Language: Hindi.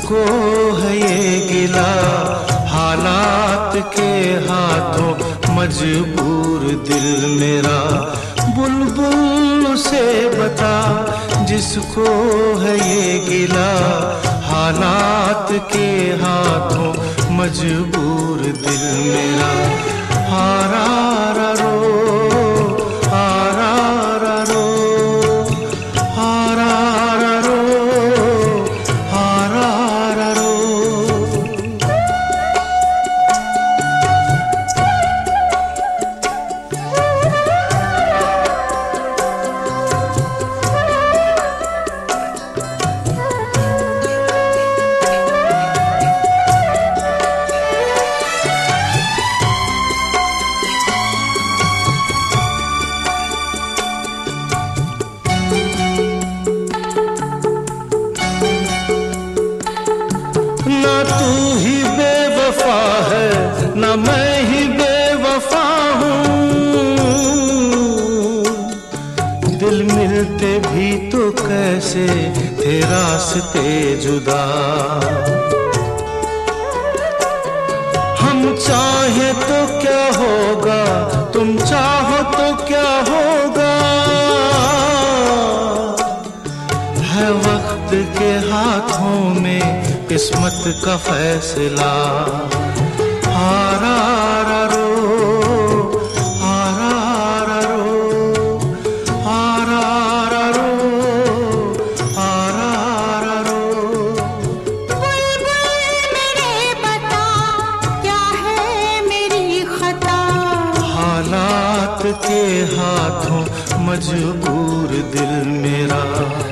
जिसको है ये गिला, हालात के हाथों मजबूर दिल मेरा। बुलबुल से बता जिसको है ये गिला, हालात के हाथों मजबूर दिल मेरा। हारा रा रो, हारा रा रो, हारा रा रो, हारा रा रो। ना तू ही बेवफा है, ना मैं ही बेवफा हूँ। दिल मिलते भी तो कैसे थे रास्ते जुदा। हम चाहे तो क्या होगा, तुम चाहो तो क्या होगा। है वक्त के हाथों में किस्मत का फैसला। हारा रा रो, हारा रा रो, हारा रा रो, हारा रा रो। बुलबुल मेरे बता क्या है मेरी खता। हालात के हाथों मजबूर दिल मेरा।